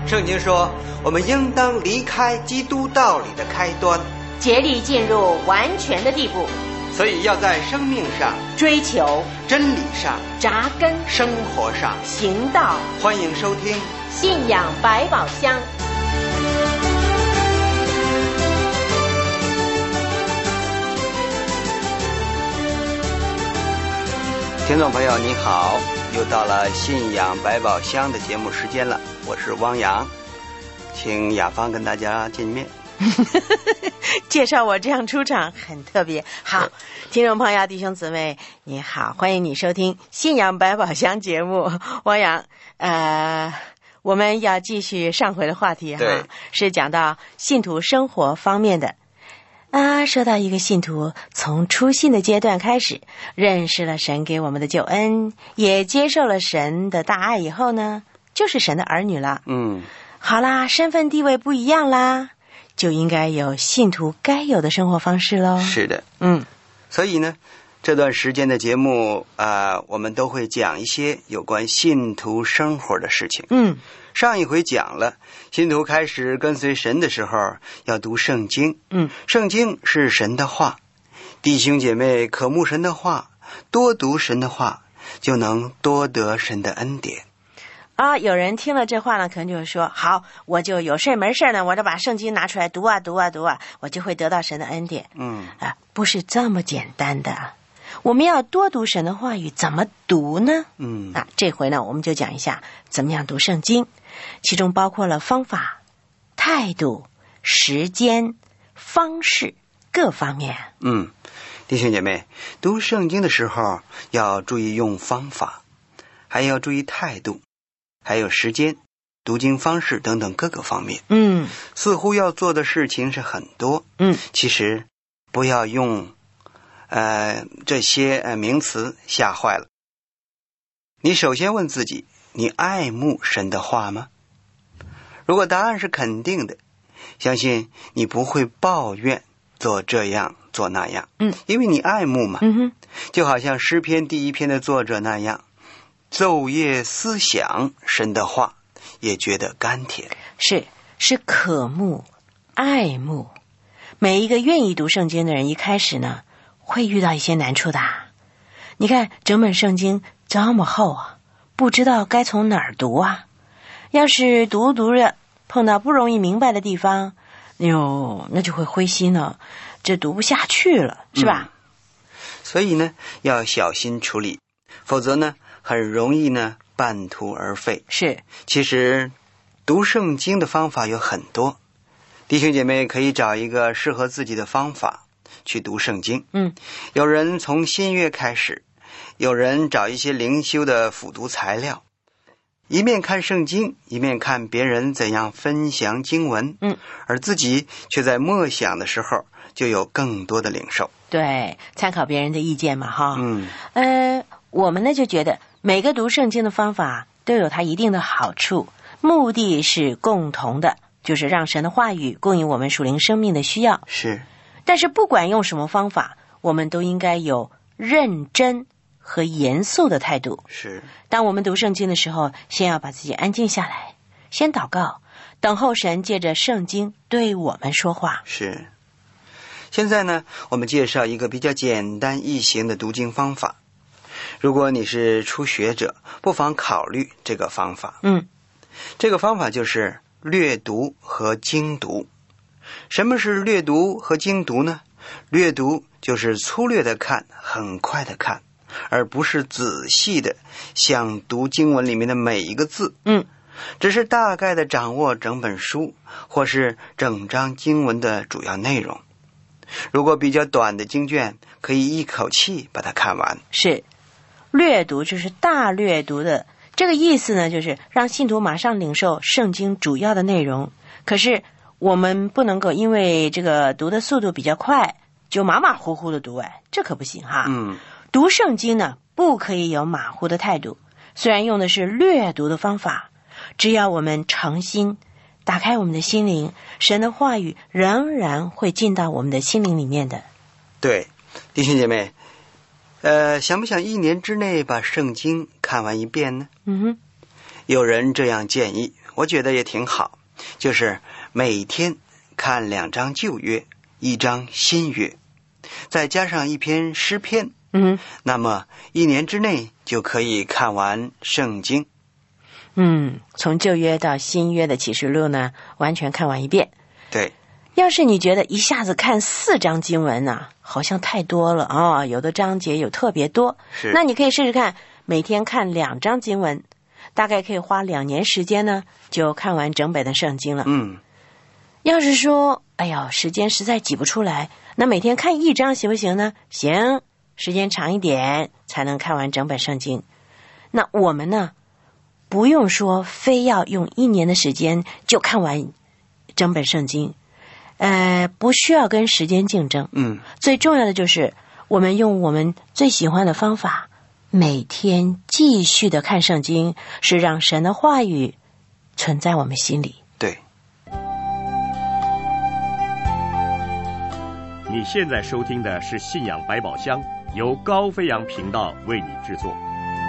圣经说，我们应当离开基督道理的开端， 竭力进入完全的地步。 所以要在生命上追求， 真理上扎根， 生活上行道。 欢迎收听信仰百宝箱。 听众朋友你好，又到了信仰百宝箱的节目时间了，我是汪洋，请雅芳跟大家见面。 介绍我这样出场很特别。好，听众朋友弟兄姊妹你好，欢迎你收听信仰百宝箱节目。汪洋我们要继续上回的话题哈，是讲到信徒生活方面的说到一个信徒从初信的阶段开始，认识了神给我们的救恩，也接受了神的大爱以后呢，就是神的儿女了。好啦，身份地位不一样啦，就应该有信徒该有的生活方式咯。 是的，所以呢，这段时间的节目我们都会讲一些有关信徒生活的事情。上一回讲了，信徒开始跟随神的时候要读圣经。圣经是神的话，弟兄姐妹渴慕神的话，多读神的话，就能多得神的恩典。 有人听了这话呢，可能就说，好，我就有事没事呢，我就把圣经拿出来读啊，我就会得到神的恩典。不是这么简单的。我们要多读神的话语，怎么读呢？这回呢，我们就讲一下怎么样读圣经，其中包括了方法、态度、时间、方式各方面。 弟兄姐妹，读圣经的时候要注意用方法，还要注意态度，还有时间、读经方式等等各个方面。似乎要做的事情是很多。其实不要用这些名词吓坏了。你首先问自己，你爱慕神的话吗？如果答案是肯定的，相信你不会抱怨做这样做那样。因为你爱慕嘛。就好像诗篇第1篇的作者那样，昼夜思想神的话，也觉得甘甜。 是渴慕爱慕。每一个愿意读圣经的人，一开始呢会遇到一些难处的。你看整本圣经这么厚啊，不知道该从哪儿读啊。要是读着碰到不容易明白的地方，那就会灰心了，这读不下去了，是吧？ 所以呢，要小心处理，否则呢，很容易呢半途而废。其实读圣经的方法有很多，弟兄姐妹可以找一个适合自己的方法去读圣经。有人从新约开始，有人找一些灵修的辅读材料，一面看圣经，一面看别人怎样分享经文。而自己却在默想的时候就有更多的领受。 对，参考别人的意见嘛哈。我们呢就觉得每个读圣经的方法都有它一定的好处，目的是共同的，就是让神的话语供应我们属灵生命的需要。但是不管用什么方法，我们都应该有认真和严肃的态度。当我们读圣经的时候，先要把自己安静下来，先祷告，等候神借着圣经对我们说话。 现在呢，我们介绍一个比较简单易行的读经方法。如果你是初学者，不妨考虑这个方法。这个方法就是略读和精读。什么是略读和精读呢？略读就是粗略的看，很快的看，而不是仔细的想读经文里面的每一个字。只是大概的掌握整本书或是整章经文的主要内容。如果比较短的经卷，可以一口气把它看完。 略读就是大略读的，这个意思呢，就是让信徒马上领受圣经主要的内容。可是我们不能够因为这个读的速度比较快，就马马虎虎的读，这可不行哈。读圣经呢，不可以有马虎的态度。虽然用的是略读的方法，只要我们诚心打开我们的心灵，神的话语仍然会进到我们的心灵里面的。 对，弟兄姐妹，想不想1年之内把圣经看完一遍呢？ 嗯哼， 有人这样建议， 我觉得也挺好，就是每天看2章旧约，1章新约，再加上一篇诗篇，那么1年之内就可以看完圣经。 从旧约到新约的启示录呢，完全看完一遍。 对， 要是你觉得一下子看4章经文呢，好像太多了啊，有的章节有特别多，那你可以试试看，每天看2章经文，大概可以花2年时间呢，就看完整本的圣经了。要是说哎呀时间实在挤不出来，那每天看1章行不行呢？行，时间长一点才能看完整本圣经。那我们呢，不用说非要用1年的时间就看完整本圣经，不需要跟时间竞争。最重要的就是我们用我们最喜欢的方法，每天继续的看圣经，是让神的话语存在我们心里。 对。 你现在收听的是信仰百宝箱，由高飞扬频道为你制作。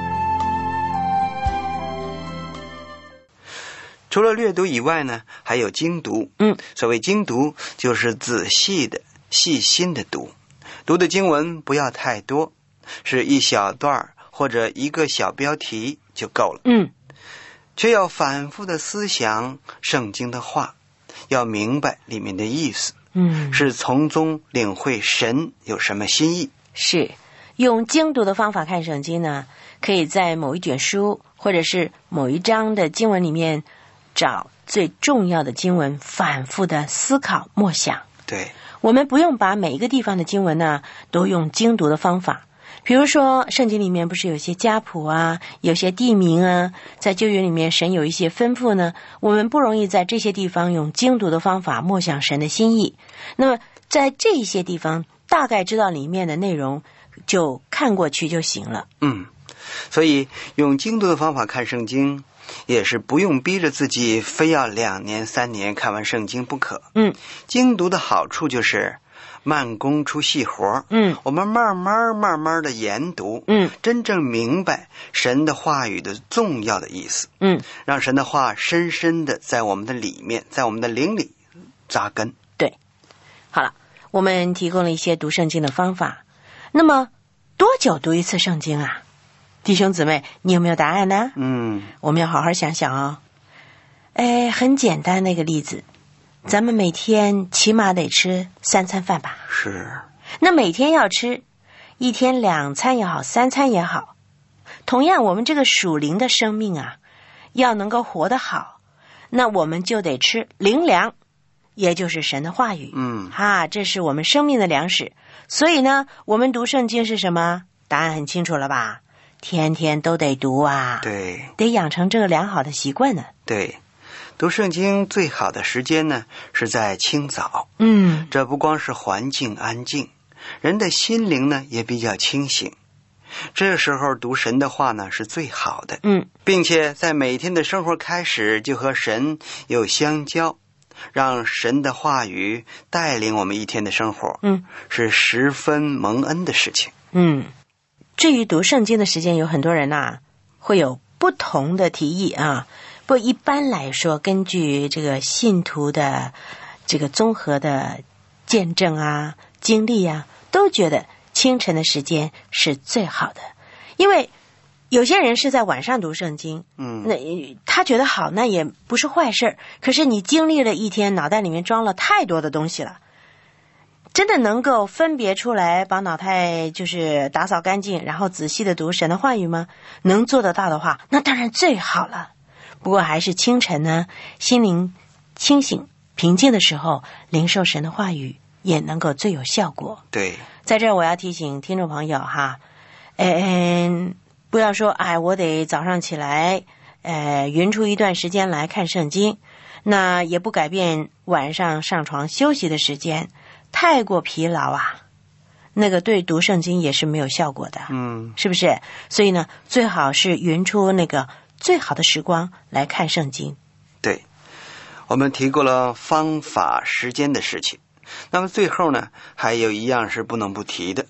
除了略读以外呢，还有精读。所谓精读，就是仔细的、细心的读。读的经文不要太多，是一小段或者一个小标题就够了。却要反复的思想圣经的话，要明白里面的意思。是从中领会神有什么心意。是用精读的方法看圣经呢，可以在某一卷书或者是某一章的经文里面找最重要的经文，反复的思考默想。对，我们不用把每一个地方的经文呢都用精读的方法。比如说圣经里面不是有些家谱啊，有些地名啊，在旧约里面神有一些吩咐呢，我们不容易在这些地方用精读的方法默想神的心意。那么在这些地方大概知道里面的内容，就看过去就行了。所以用精读的方法看圣经，也是不用逼着自己非要2年3年看完圣经不可。精读的好处就是慢工出细活。我们慢慢的研读，真正明白神的话语的重要的意思。让神的话深深的在我们的里面，在我们的灵里扎根。对，好了，我们提供了一些读圣经的方法。那么多久读一次圣经啊？弟兄姊妹，你有没有答案呢？我们要好好想想哦。很简单的一个例子，咱们每天起码得吃3餐饭吧？是。那每天要吃，1天2餐也好，3餐也好。同样，我们这个属灵的生命啊，要能够活得好，那我们就得吃灵粮，也就是神的话语。这是我们生命的粮食。所以呢，我们读圣经是什么？答案很清楚了吧？天天都得读啊。对，得养成这个良好的习惯呢。对，读圣经最好的时间呢，是在清早。这不光是环境安静，人的心灵呢也比较清醒。这时候读神的话呢是最好的。并且在每天的生活开始就和神有相交，让神的话语带领我们一天的生活，是十分蒙恩的事情。至于读圣经的时间，有很多人会有不同的提议啊。不过一般来说，根据这个信徒的这个综合的见证啊、经历啊，都觉得清晨的时间是最好的。因为有些人是在晚上读圣经，那他觉得好，那也不是坏事。可是你经历了一天，脑袋里面装了太多的东西了，真的能够分别出来，把脑袋就是打扫干净，然后仔细的读神的话语吗？能做得到的话，那当然最好了。不过还是清晨呢，心灵清醒平静的时候，领受神的话语也能够最有效果。对，在这儿我要提醒听众朋友哈，不要说我得早上起来匀出一段时间来看圣经，那也不改变晚上上床休息的时间，太过疲劳那个对读圣经也是没有效果的。是不是？所以呢，最好是匀出那个最好的时光来看圣经。对，我们提过了方法时间的事情，那么最后呢，还有一样是不能不提的。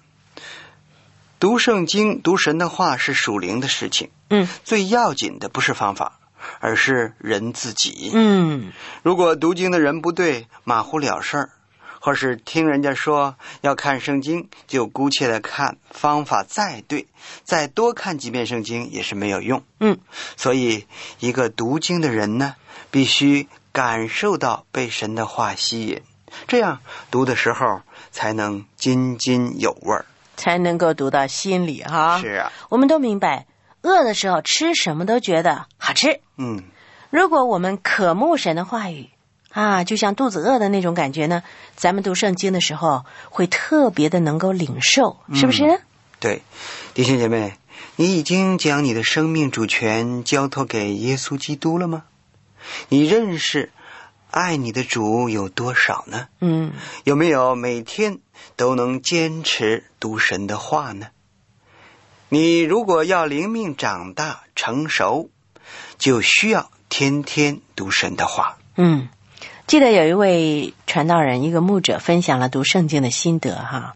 读圣经读神的话是属灵的事情，最要紧的不是方法， 而是人自己。 如果读经的人不对，马虎了事儿，或是听人家说要看圣经就姑且的看，方法再对，再多看几遍圣经也是没有用。所以一个读经的人呢，必须感受到被神的话吸引，这样读的时候才能津津有味， 才能够读到心里哈。 是啊， 我们都明白，饿的时候吃什么都觉得好吃。如果我们渴慕神的话语啊，就像肚子饿的那种感觉呢，咱们读圣经的时候会特别的能够领受，是不是呢？ 对，弟兄姐妹，你已经将你的生命主权交托给耶稣基督了吗？你认识爱你的主有多少呢？有没有每天都能坚持读神的话呢？你如果要灵命长大成熟，就需要天天读神的话。 记得有一位传道人，一个牧者分享了读圣经的心得哈。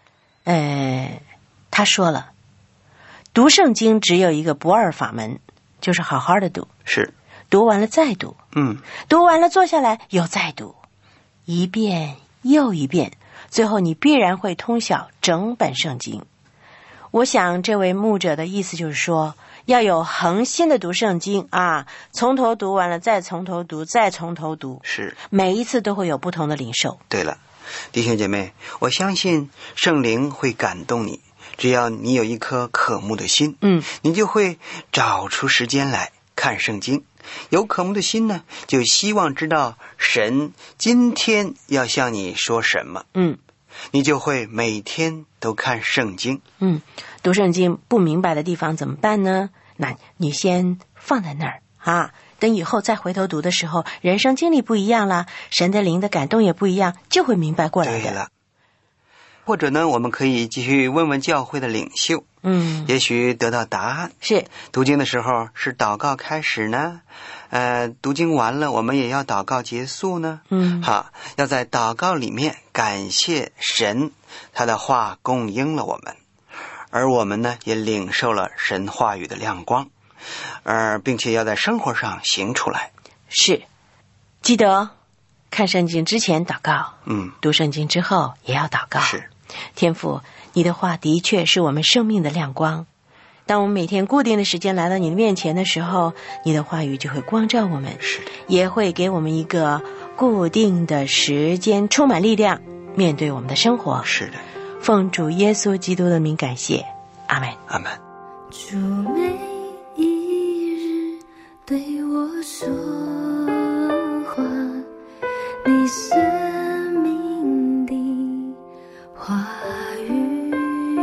他说了，读圣经只有一个不二法门，就是好好的读。 是， 读完了再读。读完了坐下来又再读，一遍又一遍，最后你必然会通晓整本圣经。我想这位牧者的意思就是说，要有恒心的读圣经啊，从头读完了再从头读，再从头读， 是每一次都会有不同的领受。 对了，弟兄姐妹，我相信圣灵会感动你，只要你有一颗渴慕的心，你就会找出时间来看圣经。有渴慕的心呢，就希望知道神今天要向你说什么，你就会每天都看圣经。 读圣经不明白的地方怎么办呢？那你先放在那儿啊，等以后再回头读的时候，人生经历不一样了，神的灵的感动也不一样，就会明白过来的。 对了，或者呢，我们可以继续问问教会的领袖，也许得到答案。 是， 读经的时候是祷告开始呢，读经完了我们也要祷告结束呢。好，要在祷告里面感谢神，他的话供应了我们，而我们呢也领受了神话语的亮光，并且要在生活上行出来。 是，记得看圣经之前祷告，读圣经之后也要祷告。 是， 天父，你的话的确是我们生命的亮光。当我们每天固定的时间来到你的面前的时候，你的话语就会光照我们， 是的， 也会给我们一个固定的时间，充满力量面对我们的生活。 是的， 奉主耶稣基督的名感谢，阿们， 阿们。 主每一日对我说话，你生命的话语，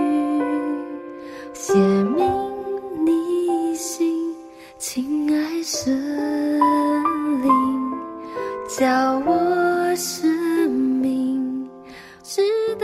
写明你心，亲爱神灵，叫我生命知道。